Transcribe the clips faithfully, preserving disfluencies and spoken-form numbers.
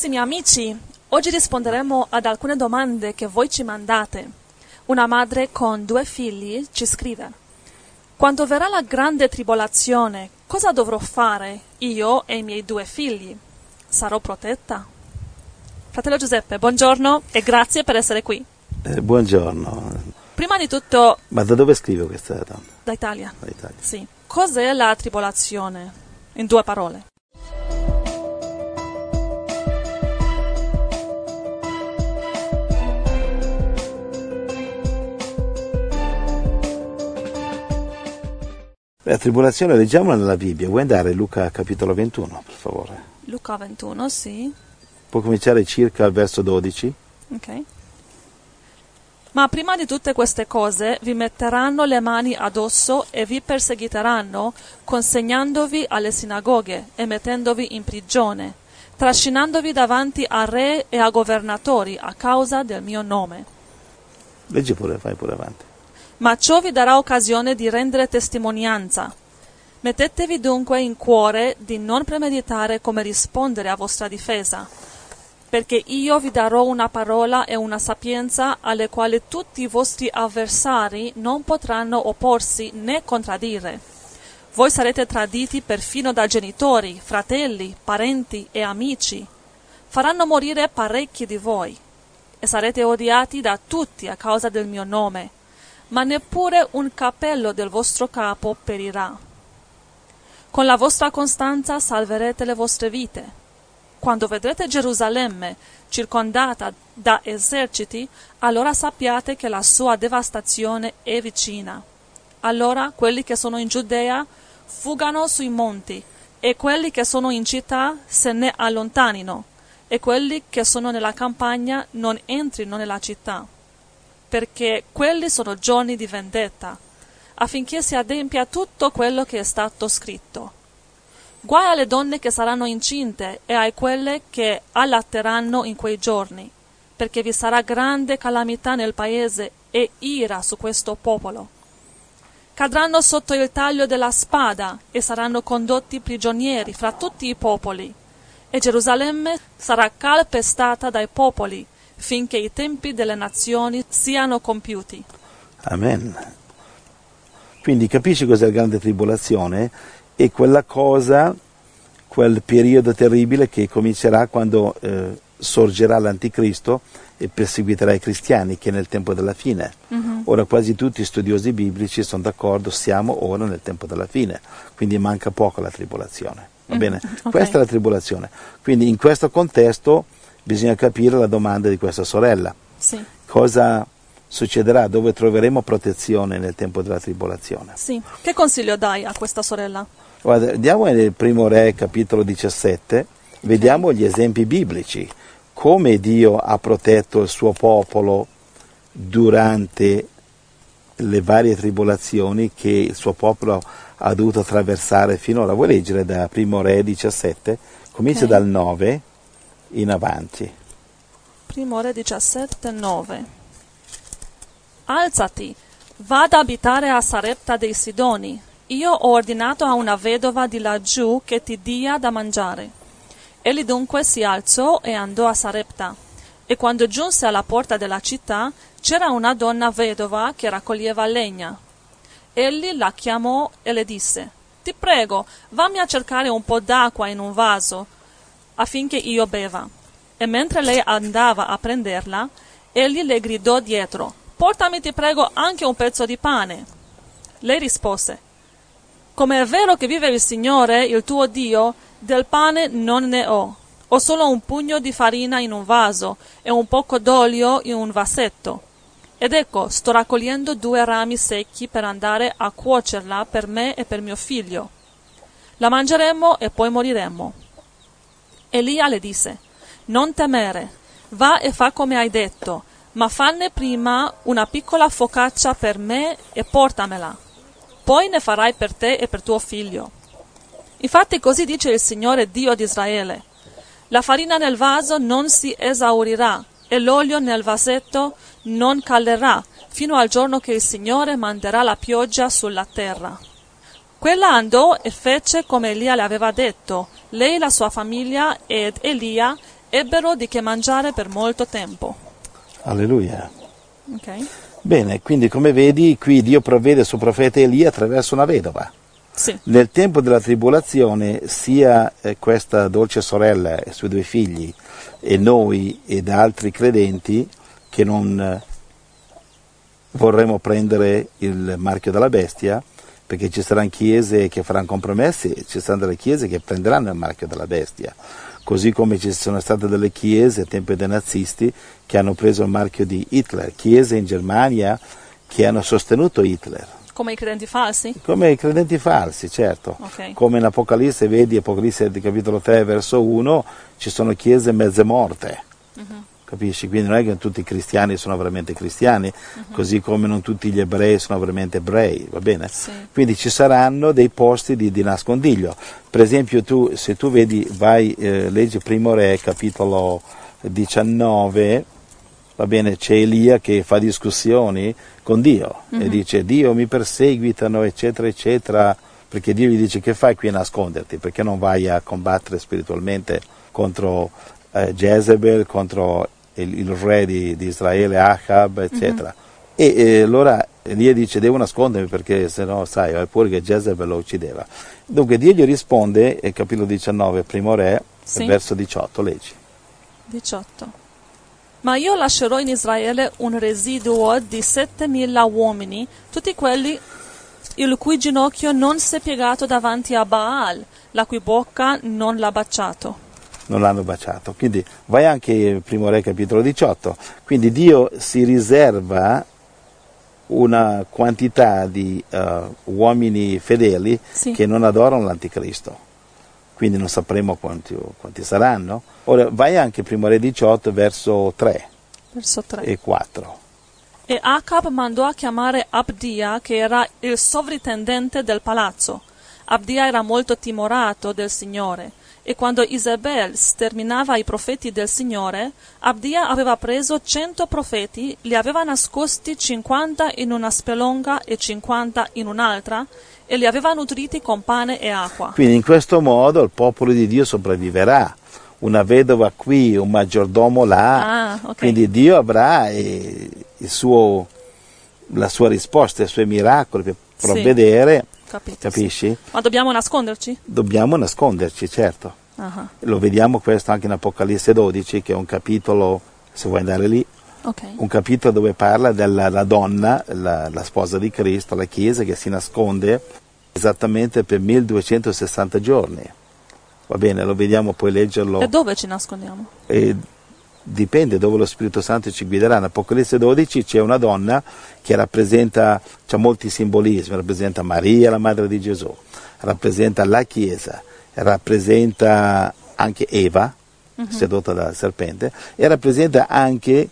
Carissimi amici, oggi risponderemo ad alcune domande che voi ci mandate. Una madre con due figli ci scrive: quando verrà la grande tribolazione, cosa dovrò fare io e i miei due figli? Sarò protetta? Fratello Giuseppe, buongiorno e grazie per essere qui. Eh, buongiorno. Prima di tutto... Ma da dove scrive questa donna? Da Italia. Da Italia. Sì. Cos'è la tribolazione? In due parole. La tribolazione leggiamola nella Bibbia. Vuoi andare a Luca capitolo ventuno, per favore? Luca ventuno, sì. Può cominciare circa al verso dodici. Ok. Ma prima di tutte queste cose vi metteranno le mani addosso e vi perseguiteranno, consegnandovi alle sinagoghe e mettendovi in prigione, trascinandovi davanti a re e a governatori a causa del mio nome. Leggi pure, fai pure avanti. Ma ciò vi darà occasione di rendere testimonianza. Mettetevi dunque in cuore di non premeditare come rispondere a vostra difesa, perché io vi darò una parola e una sapienza alle quali tutti i vostri avversari non potranno opporsi né contraddire. Voi sarete traditi perfino da genitori, fratelli, parenti e amici. Faranno morire parecchi di voi, e sarete odiati da tutti a causa del mio nome, ma neppure un capello del vostro capo perirà. Con la vostra costanza salverete le vostre vite. Quando vedrete Gerusalemme circondata da eserciti, allora sappiate che la sua devastazione è vicina. Allora quelli che sono in Giudea fuggano sui monti, e quelli che sono in città se ne allontanino, e quelli che sono nella campagna non entrino nella città, perché quelli sono giorni di vendetta, affinché si adempia tutto quello che è stato scritto. Guai alle donne che saranno incinte e a quelle che allatteranno in quei giorni, perché vi sarà grande calamità nel paese e ira su questo popolo. Cadranno sotto il taglio della spada e saranno condotti prigionieri fra tutti i popoli, e Gerusalemme sarà calpestata dai popoli, finché i tempi delle nazioni siano compiuti. Amen. Quindi capisci cos'è la grande tribolazione? È quella cosa, quel periodo terribile che comincerà quando eh, sorgerà l'anticristo e perseguiterà i cristiani, che è nel tempo della fine. Mm-hmm. Ora quasi tutti gli studiosi biblici sono d'accordo, siamo ora nel tempo della fine, quindi manca poco alla tribolazione. Va bene? Mm-hmm. Okay. Questa è la tribolazione. Quindi in questo contesto bisogna capire la domanda di questa sorella. Sì. Cosa succederà? Dove troveremo protezione nel tempo della tribolazione? Sì. Che consiglio dai a questa sorella? Guarda, andiamo nel primo Re, capitolo diciassette, vediamo okay. gli esempi biblici, come Dio ha protetto il suo popolo durante le varie tribolazioni che il suo popolo ha dovuto attraversare finora. Vuoi leggere da primo Re diciassette? Comincia okay. dal nove in avanti. Primo Re diciassette, nove. Alzati, vada ad abitare a Sarepta dei Sidoni. Io ho ordinato a una vedova di laggiù che ti dia da mangiare. Egli dunque si alzò e andò a Sarepta. E quando giunse alla porta della città, c'era una donna vedova che raccoglieva legna. Egli la chiamò e le disse: «Ti prego, vammi a cercare un po' d'acqua in un vaso, affinché io beva». E mentre lei andava a prenderla, egli le gridò dietro: «Portami, ti prego, anche un pezzo di pane». Lei rispose: «Come è vero che vive il Signore, il tuo Dio, del pane non ne ho. Ho solo un pugno di farina in un vaso e un poco d'olio in un vasetto. Ed ecco, sto raccogliendo due rami secchi per andare a cuocerla per me e per mio figlio. La mangeremo e poi moriremo». Elia le disse: «Non temere, va e fa come hai detto, ma fanne prima una piccola focaccia per me e portamela. Poi ne farai per te e per tuo figlio». Infatti così dice il Signore Dio di Israele: «La farina nel vaso non si esaurirà e l'olio nel vasetto non calerà fino al giorno che il Signore manderà la pioggia sulla terra». Quella andò e fece come Elia le aveva detto, lei, la sua famiglia ed Elia, ebbero di che mangiare per molto tempo. Alleluia. Okay. Bene, quindi come vedi qui Dio provvede sul profeta Elia attraverso una vedova. Sì. Nel tempo della tribolazione sia eh, questa dolce sorella e i suoi due figli e noi ed altri credenti che non eh, vorremmo prendere il marchio della bestia, perché ci saranno chiese che faranno compromessi e ci saranno delle chiese che prenderanno il marchio della bestia, così come ci sono state delle chiese a tempo dei nazisti che hanno preso il marchio di Hitler, chiese in Germania che hanno sostenuto Hitler. Come i credenti falsi? Come i credenti falsi, certo. Okay. Come in Apocalisse, vedi, Apocalisse capitolo tre, verso uno, ci sono chiese mezze morte. Uh-huh. Capisci? Quindi non è che tutti i cristiani sono veramente cristiani, uh-huh. così come non tutti gli ebrei sono veramente ebrei, va bene? Sì. Quindi ci saranno dei posti di, di nascondiglio. Per esempio, tu, se tu vedi, vai, eh, leggi Primo Re, capitolo diciannove, va bene, c'è Elia che fa discussioni con Dio uh-huh. e dice Dio mi perseguitano eccetera eccetera, perché Dio gli dice che fai qui a nasconderti, perché non vai a combattere spiritualmente contro eh, Jezebel, contro il, il re di, di Israele, Ahab eccetera. Uh-huh. E eh, allora Elia dice devo nascondermi perché se no sai, hai paura che Jezebel lo uccideva. Dunque Dio gli risponde, eh, capitolo diciannove, Primo Re, sì. verso diciotto, leggi. diciotto. Ma io lascerò in Israele un residuo di settemila uomini, tutti quelli il cui ginocchio non si è piegato davanti a Baal, la cui bocca non l'ha baciato. Non l'hanno baciato. Quindi vai anche in Primo Re capitolo diciotto. Quindi Dio si riserva una quantità di uh, uomini fedeli sì. che non adorano l'anticristo. Quindi non sapremo quanti, quanti saranno. Ora vai anche Primo Re diciotto verso tre, verso tre e quattro. E Acab mandò a chiamare Abdia, che era il sovrintendente del palazzo. Abdia era molto timorato del Signore, e quando Isabel sterminava i profeti del Signore, Abdia aveva preso cento profeti, li aveva nascosti cinquanta in una spelonga e cinquanta in un'altra, e li aveva nutriti con pane e acqua. Quindi in questo modo il popolo di Dio sopravviverà. Una vedova qui, un maggiordomo là, ah, okay. quindi Dio avrà eh, il suo, la sua risposta, i suoi miracoli per provvedere, sì, capito, capisci? Sì. Ma dobbiamo nasconderci? Dobbiamo nasconderci, certo. Uh-huh. Lo vediamo questo anche in Apocalisse dodici, che è un capitolo, se vuoi andare lì, okay. un capitolo dove parla della la donna, la, la sposa di Cristo, la Chiesa, che si nasconde esattamente per milleduecentosessanta giorni. Va bene, lo vediamo, puoi leggerlo. E dove ci nascondiamo? E dipende dove lo Spirito Santo ci guiderà. In Apocalisse dodici c'è una donna che rappresenta, c'ha molti simbolismi, rappresenta Maria, la madre di Gesù, rappresenta la Chiesa, rappresenta anche Eva, uh-huh. sedotta dal serpente, e rappresenta anche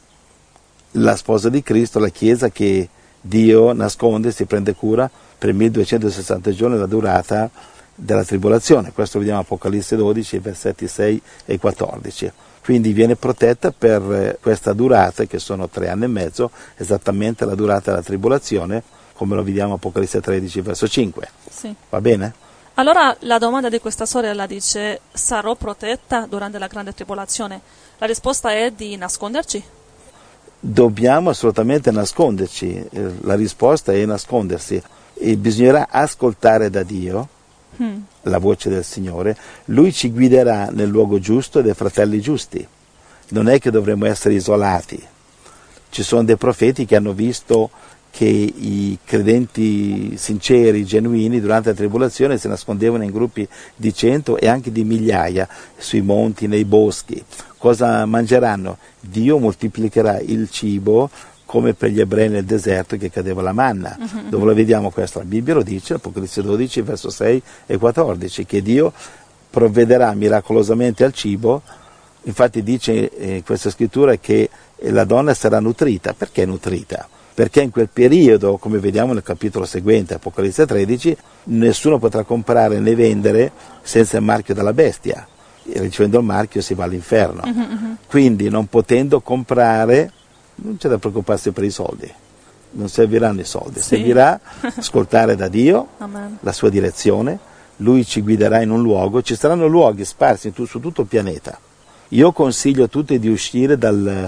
la sposa di Cristo, la Chiesa che Dio nasconde, si prende cura per milleduecentosessanta giorni, la durata della tribolazione. Questo vediamo in Apocalisse dodici, versetti sei e quattordici. Quindi viene protetta per questa durata, che sono tre anni e mezzo, esattamente la durata della tribolazione, come lo vediamo in Apocalisse tredici, verso cinque. Sì. Va bene? Allora la domanda di questa sorella dice: sarò protetta durante la grande tribolazione? La risposta è di nasconderci? Dobbiamo assolutamente nasconderci, la risposta è nascondersi, e bisognerà ascoltare da Dio hmm. la voce del Signore. Lui ci guiderà nel luogo giusto dei fratelli giusti. Non è che dovremmo essere isolati. Ci sono dei profeti che hanno visto che i credenti sinceri, genuini, durante la tribolazione si nascondevano in gruppi di cento e anche di migliaia, sui monti, nei boschi. Cosa mangeranno? Dio moltiplicherà il cibo come per gli ebrei nel deserto, che cadeva la manna. Uh-huh. Dove lo vediamo questo? La Bibbia lo dice, Apocalisse dodici, verso sei e quattordici, che Dio provvederà miracolosamente al cibo. Infatti dice in questa scrittura che la donna sarà nutrita. Perché nutrita? Perché in quel periodo, come vediamo nel capitolo seguente, Apocalisse tredici, nessuno potrà comprare né vendere senza il marchio della bestia. E ricevendo il marchio si va all'inferno. Uh-huh, uh-huh. Quindi non potendo comprare, non c'è da preoccuparsi per i soldi. Non serviranno i soldi, sì. Servirà ascoltare da Dio Amen. La sua direzione. Lui ci guiderà in un luogo, ci saranno luoghi sparsi su tutto il pianeta. Io consiglio a tutti di uscire dal,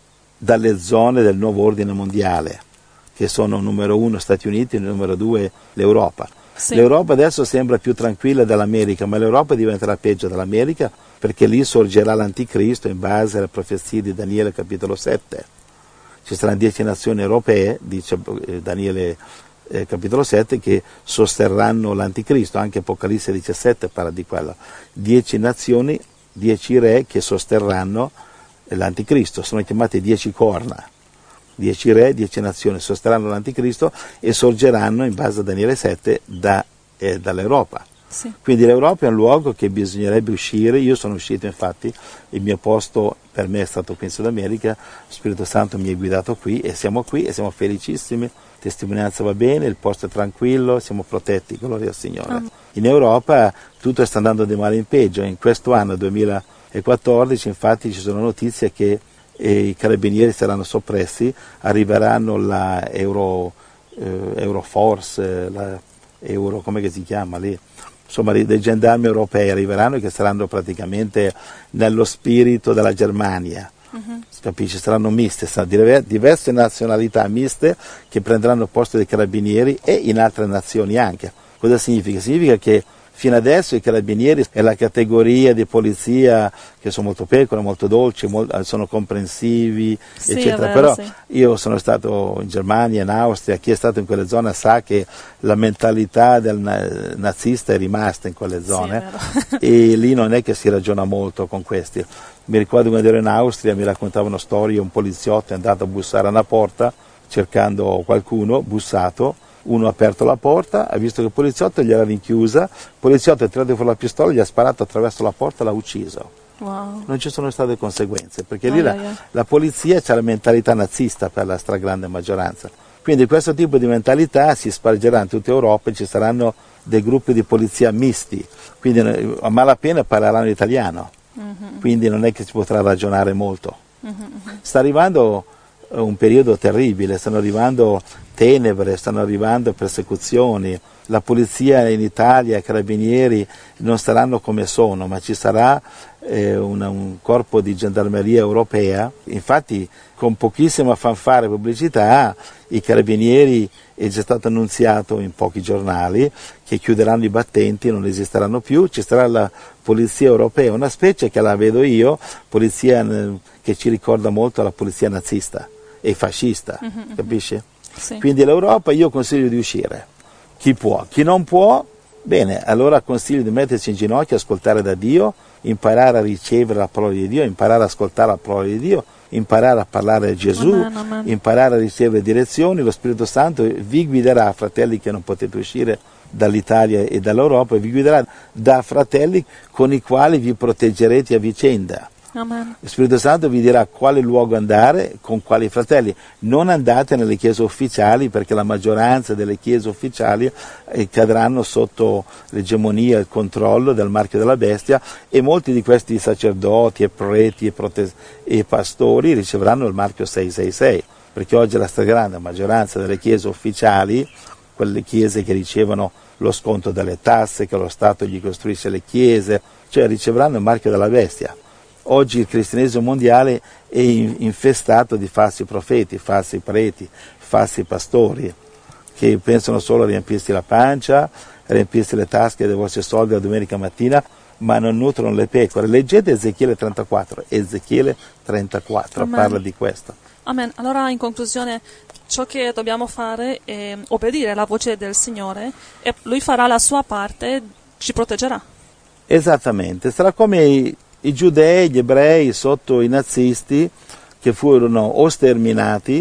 dalle zone del nuovo ordine mondiale, che sono numero uno Stati Uniti e numero due l'Europa. Sì. L'Europa adesso sembra più tranquilla dell'America, ma l'Europa diventerà peggio dell'America, perché lì sorgerà l'anticristo in base alle profezie di Daniele capitolo sette. Ci saranno dieci nazioni europee, dice Daniele eh, capitolo sette, che sosterranno l'anticristo. Anche Apocalisse diciassette parla di quello. Dieci nazioni, dieci re che sosterranno l'anticristo, sono chiamate dieci corna. Dieci re, dieci nazioni sosterranno l'anticristo e sorgeranno in base a Daniele sette da, eh, dall'Europa. Sì. Quindi l'Europa è un luogo che bisognerebbe uscire. Io sono uscito, infatti, il mio posto per me è stato qui in Sud America, lo Spirito Santo mi ha guidato qui e siamo qui e siamo felicissimi, testimonianza va bene, il posto è tranquillo, siamo protetti, gloria al Signore. Ah. In Europa tutto sta andando di male in peggio. In questo anno duemilaquattordici infatti ci sono notizie che e i carabinieri saranno soppressi, arriveranno la Euro, eh, Euroforce, la Euro, come che si chiama lì? Insomma, dei gendarmi europei arriveranno che saranno praticamente nello spirito della Germania. Uh-huh. Capisci? Saranno miste, saranno diverse nazionalità miste che prenderanno il posto dei carabinieri e in altre nazioni anche. Cosa significa? Significa che fino adesso i carabinieri è la categoria di polizia che sono molto pecore, molto dolci, molto, sono comprensivi, sì, eccetera. Vero, però sì. Io sono stato in Germania, in Austria, chi è stato in quelle zone sa che la mentalità del nazista è rimasta in quelle zone, sì, e lì non è che si ragiona molto con questi. Mi ricordo quando ero in Austria, mi raccontavano storie, un poliziotto è andato a bussare a una porta cercando qualcuno, bussato. Uno ha aperto la porta, ha visto che il poliziotto gliela rinchiusa, il poliziotto è tirato fuori la pistola, gli ha sparato attraverso la porta e l'ha ucciso. Wow. Non ci sono state conseguenze, perché lì ah, la, yeah. la polizia c'ha la mentalità nazista per la stragrande maggioranza. Quindi questo tipo di mentalità si spargerà in tutta Europa e ci saranno dei gruppi di polizia misti, quindi a malapena parleranno italiano, mm-hmm. quindi non è che si potrà ragionare molto. Mm-hmm. Sta arrivando un periodo terribile, stanno arrivando tenebre, stanno arrivando persecuzioni, la polizia in Italia, i carabinieri non saranno come sono, ma ci sarà eh, una, un corpo di gendarmeria europea. Infatti con pochissima fanfare e pubblicità i carabinieri, è già stato annunziato in pochi giornali che chiuderanno i battenti, non esisteranno più, ci sarà la polizia europea, una specie che la vedo io, polizia che ci ricorda molto la polizia nazista e fascista, mm-hmm. capisci? Sì. Quindi l'Europa io consiglio di uscire, chi può, chi non può, bene, allora consiglio di mettersi in ginocchio, ascoltare da Dio, imparare a ricevere la parola di Dio, imparare ad ascoltare la parola di Dio, imparare a parlare a Gesù, amen, amen. Imparare a ricevere direzioni, lo Spirito Santo vi guiderà, fratelli che non potete uscire dall'Italia e dall'Europa, vi guiderà da fratelli con i quali vi proteggerete a vicenda. Amen. Lo Spirito Santo vi dirà quale luogo andare, con quali fratelli. Non andate nelle chiese ufficiali, perché la maggioranza delle chiese ufficiali eh, cadranno sotto l'egemonia e il controllo del marchio della bestia, e molti di questi sacerdoti e preti e, prote- e pastori riceveranno il marchio sei sei sei, perché oggi la stragrande maggioranza delle chiese ufficiali, quelle chiese che ricevono lo sconto delle tasse, che lo Stato gli costruisce le chiese, cioè riceveranno il marchio della bestia. Oggi il cristianesimo mondiale è infestato di falsi profeti, falsi preti, falsi pastori, che pensano solo a riempirsi la pancia, a riempirsi le tasche dei vostri soldi la domenica mattina, ma non nutrono le pecore. Leggete Ezechiele trentaquattro, Ezechiele trentaquattro Amen. Parla di questo. Amen. Allora, in conclusione, ciò che dobbiamo fare è obbedire alla voce del Signore, e Lui farà la sua parte, ci proteggerà. Esattamente, sarà come i, i giudei, gli ebrei sotto i nazisti, che furono o sterminati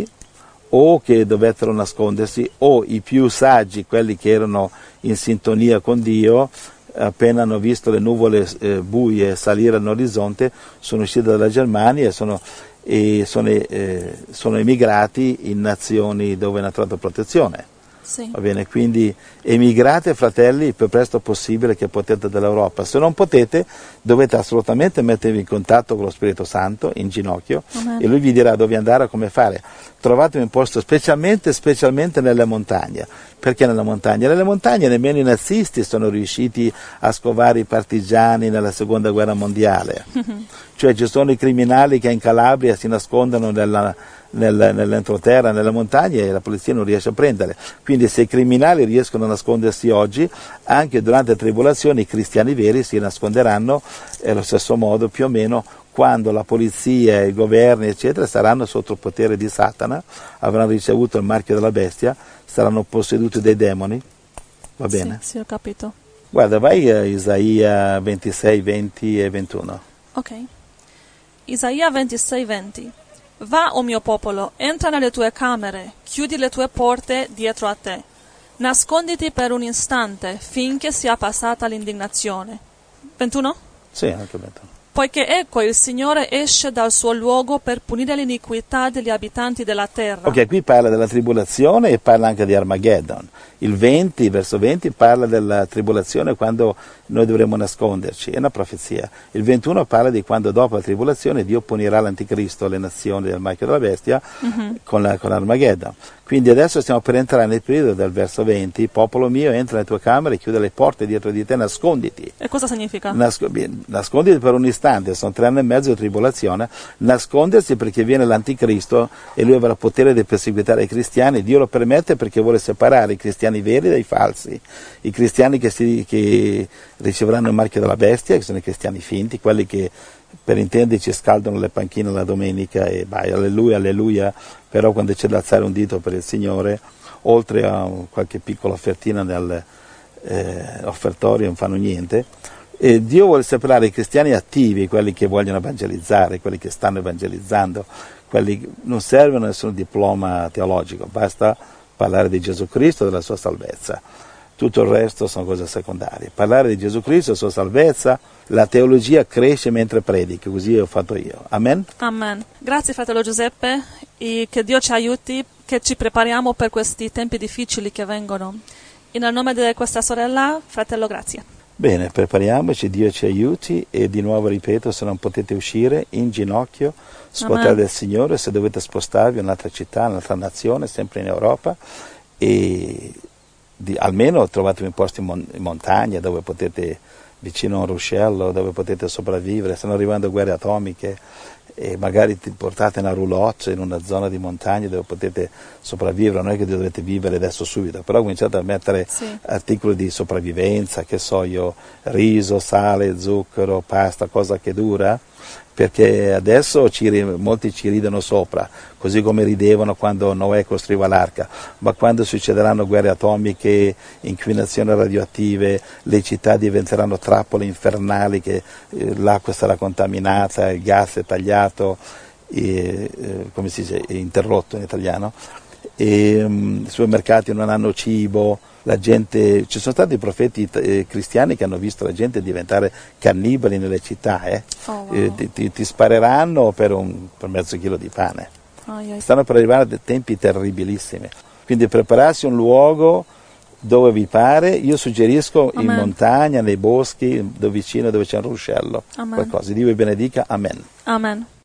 o che dovettero nascondersi, o i più saggi, quelli che erano in sintonia con Dio, appena hanno visto le nuvole eh, buie salire all'orizzonte, sono usciti dalla Germania e sono, e sono, eh, sono emigrati in nazioni dove hanno trovato protezione. Sì. Va bene, quindi emigrate, fratelli, il più presto possibile che potete dall'Europa. Se non potete, dovete assolutamente mettervi in contatto con lo Spirito Santo in ginocchio. Amen. E lui vi dirà dove andare, come fare. Trovatevi un posto, specialmente, specialmente nelle montagne, Perché nella montagna? Nelle montagne nemmeno i nazisti sono riusciti a scovare i partigiani nella seconda guerra mondiale. Mm-hmm. Cioè ci sono i criminali che in Calabria si nascondono nella, nel, nell'entroterra, nelle montagne, e la polizia non riesce a prenderli. Quindi se i criminali riescono a nascondersi oggi, anche durante la tribolazione i cristiani veri si nasconderanno allo stesso modo più o meno quando la polizia, i governi eccetera saranno sotto il potere di Satana, avranno ricevuto il marchio della bestia, saranno posseduti dai demoni. Va bene? Sì, sì, ho capito. Guarda, vai a Isaia ventisei, venti e ventuno. Ok. Isaia ventisei, venti. Va, o mio popolo, entra nelle tue camere, chiudi le tue porte dietro a te. Nasconditi per un istante, finché sia passata l'indignazione. ventuno? Sì, anche ventuno. Poiché ecco il Signore esce dal suo luogo per punire l'iniquità degli abitanti della terra. Ok, qui parla della tribolazione e parla anche di Armageddon. Il venti, verso venti, parla della tribolazione quando noi dovremo nasconderci, è una profezia. Il ventuno parla di quando dopo la tribolazione Dio punirà l'anticristo, le nazioni del marchio della bestia, mm-hmm. con, la, con Armageddon. Quindi adesso stiamo per entrare nel periodo del verso venti, popolo mio, entra nelle tue camere, chiude le porte dietro di te, nasconditi. E cosa significa? Nasco- nasconditi per un istante, sono tre anni e mezzo di tribolazione, nascondersi perché viene l'anticristo e lui avrà potere di perseguitare i cristiani. Dio lo permette perché vuole separare i cristiani veri dai falsi, i cristiani che, si, che riceveranno il marchio della bestia, che sono i cristiani finti, quelli che per intenderci scaldano le panchine la domenica e vai, alleluia, alleluia, però quando c'è da alzare un dito per il Signore, oltre a qualche piccola offertina nell'offertorio eh, non fanno niente. E Dio vuole separare i cristiani attivi, quelli che vogliono evangelizzare, quelli che stanno evangelizzando, quelli che non servono nessun diploma teologico, basta parlare di Gesù Cristo e della sua salvezza. Tutto il resto sono cose secondarie. Parlare di Gesù Cristo e la sua salvezza, la teologia cresce mentre predichi, così ho fatto io. Amen? Amen. Grazie fratello Giuseppe, e che Dio ci aiuti, che ci prepariamo per questi tempi difficili che vengono. E nel nome di questa sorella, fratello, grazie. Bene, prepariamoci, Dio ci aiuti e di nuovo ripeto, se non potete uscire, in ginocchio, scuotere del Signore, se dovete spostarvi in un'altra città, in un'altra nazione, sempre in Europa, e di, almeno trovatevi un posto in, mon- in montagna dove potete, vicino a un ruscello, dove potete sopravvivere. Stanno arrivando guerre atomiche e magari ti portate una roulotte in una zona di montagna dove potete sopravvivere, non è che dovete vivere adesso subito, però cominciate a mettere sì. articoli di sopravvivenza, che so io, riso, sale, zucchero, pasta, cosa che dura, perché adesso ci, molti ci ridono sopra, così come ridevano quando Noè costruiva l'arca, ma quando succederanno guerre atomiche, inquinazioni radioattive, le città diventeranno trappole infernali, che eh, l'acqua sarà contaminata, il gas è tagliato, e, eh, come si dice, interrotto in italiano, e um, i supermercati non hanno cibo, la gente, ci sono stati profeti eh, cristiani che hanno visto la gente diventare cannibali nelle città, eh? Oh, wow. eh, ti, ti, ti spareranno per, un, per mezzo chilo di pane. Oh, yeah. Stanno per arrivare a dei tempi terribilissimi, quindi prepararsi un luogo dove vi pare. Io suggerisco Amen. In montagna, nei boschi, dove vicino dove c'è un ruscello, Amen. Qualcosa. Dio vi benedica. Amen. Amen.